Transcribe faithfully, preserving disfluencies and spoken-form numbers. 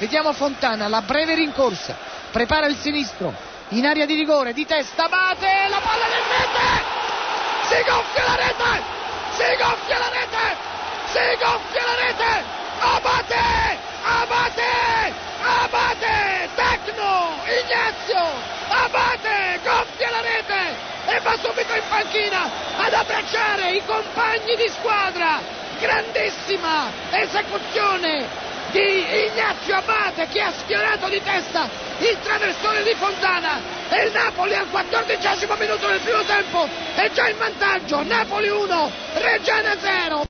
Vediamo Fontana, la breve rincorsa, prepara il sinistro, in area di rigore, di testa, Abate, la palla nel rete, si gonfia la rete, si gonfia la rete, si gonfia la rete, Abate, Abate, Abate, Tecno, Ignazio, Abate, gonfia la rete e va subito in panchina ad abbracciare i compagni di squadra. Grandissima esecuzione di Ignazio Abate che ha sfiorato di testa il traversone di Fontana e il Napoli al quattordicesimo minuto del primo tempo è già in vantaggio. Napoli uno, Reggiana zero.